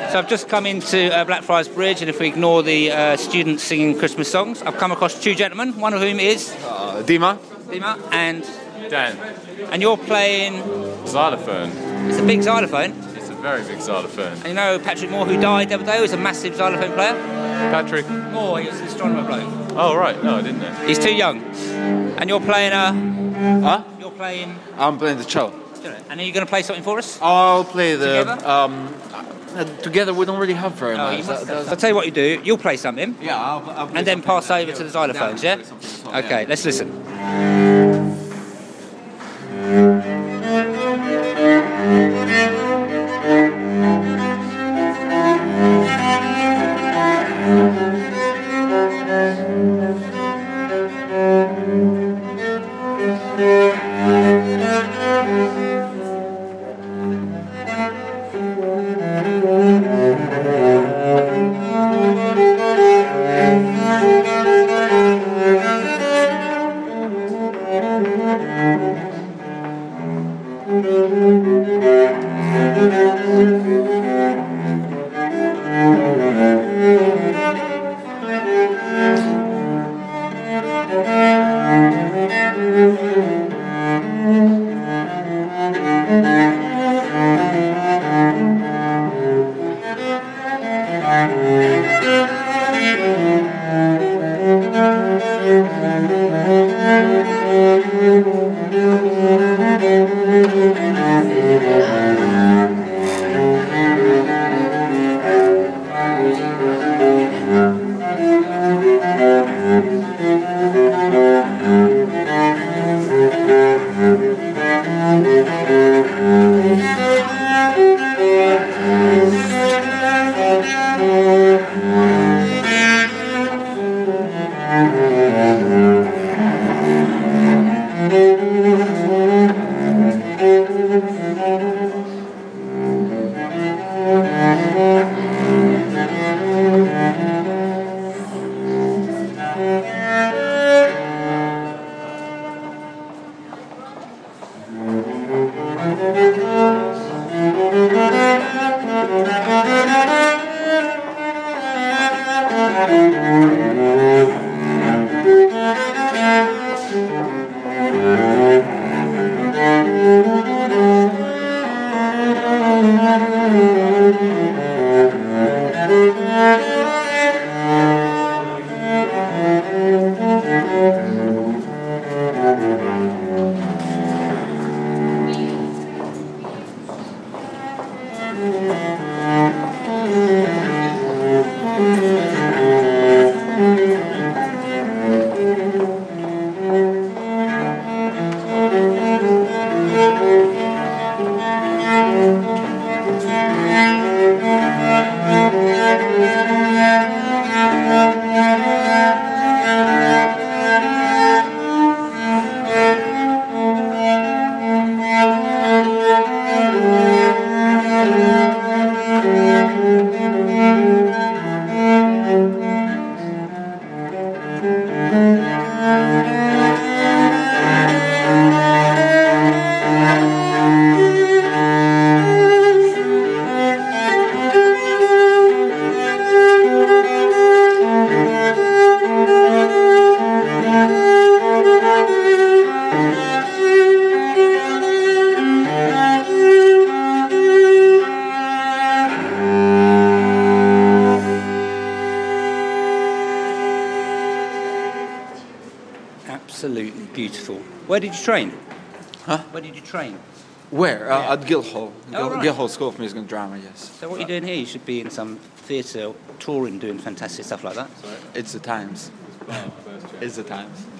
So I've just come into Blackfriars Bridge, and if we ignore the students singing Christmas songs, I've come across two gentlemen, one of whom is... Dima. Dima, and... Dan. And you're playing... Xylophone. It's a big xylophone. It's a very big xylophone. And you know Patrick Moore, who died the other day, who was a massive xylophone player? Patrick? Moore, he was an astronomer bloke. Oh, right. No, I didn't know. He's too young. And you're playing Huh? You're playing... I'm playing the cello. And are you going to play something for us? I'll play the... Together? Together we don't really have very Oh, much. I'll tell you what you do. You'll play something. Yeah, I'll play and then something. pass over to the xylophones, yeah? Okay, let's listen. Absolutely beautiful. Where did you train? Huh? Where did you train? Where? At Guildhall. Right. Guildhall School of Music and Drama, yes. So what are you doing here? You should be in some theatre, touring, doing fantastic stuff like that. It's the times. It's the times.